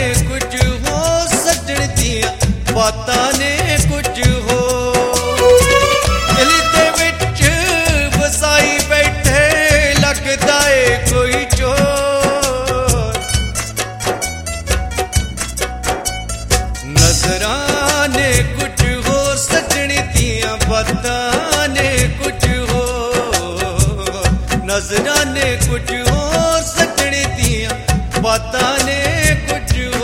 कुछ हो सजण दियां बातां ने कुछ हो दिल दे विच वसाई बैठे लगदा है कोई चोर नजरां ने कुछ हो सजण दियां बातां ने कुछ हो नजरां ने कुछ हो सजण दियां बातां ने कुछ हो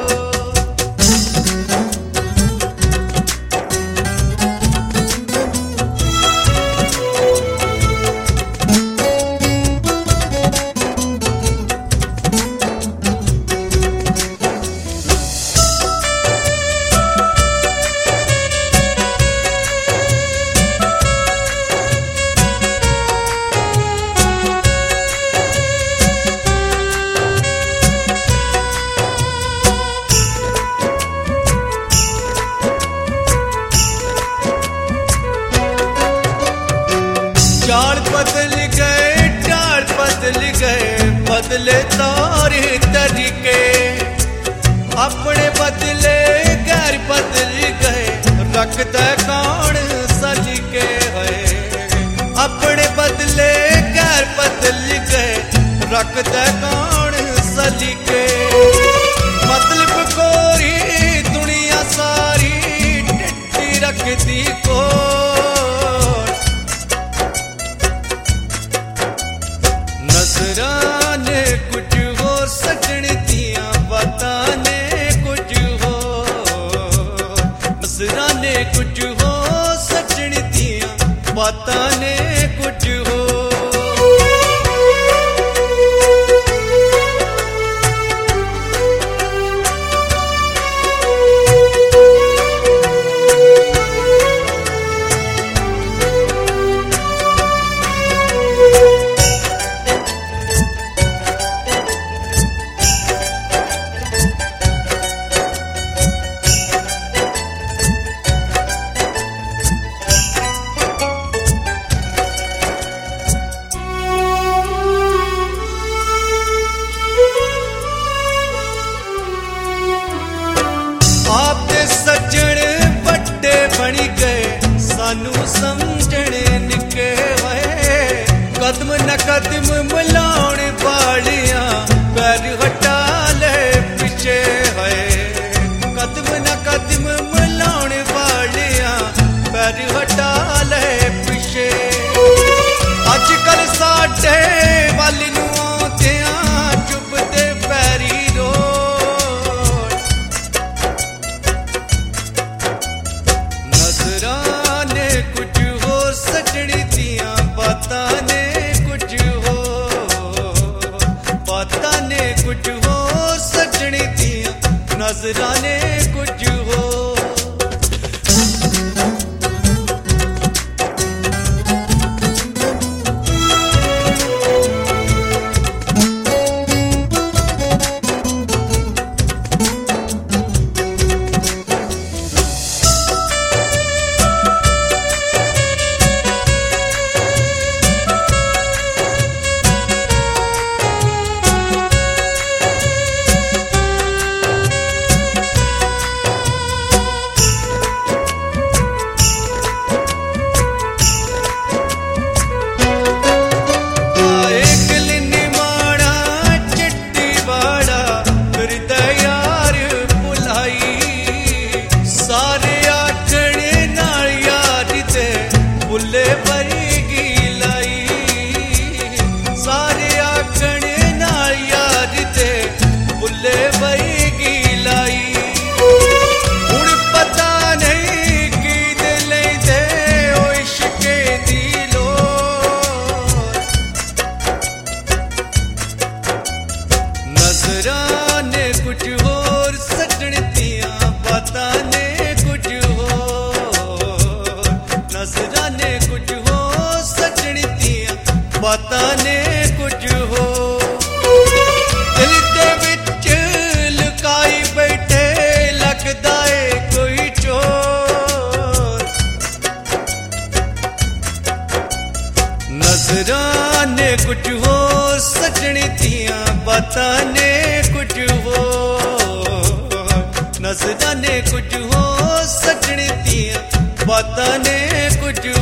बदले तारे तरीके अपने बदले गैर बदल गए रखता कौन सज के है अपने बदले गैर बदल गए रखता कौन सज के मतलब कोई दुनिया सारी टिट्टी रखती को नजरां ने कुछ हो सजण दियां बातां ने कुछ हो नजरां ने कुछ हो सजण दियां बातां ने कुछ हो बनी गए सानू समझने निके होए कदम न कदम मिलाउण वालियां पैर हटा ले पिछे होए कदम न कदम मिलाउण वालियां पैर हटा ले पिछे अजकल साडे वल नूं आउंदियां चुभदे पैरी नजरां ने कुछ हो सजण दियां बातां ने कुछ हो बातां ने कुछ हो सजण दियां नजरां ने कुछ हो कुछ हो सजनी तिया बातां ने कुछ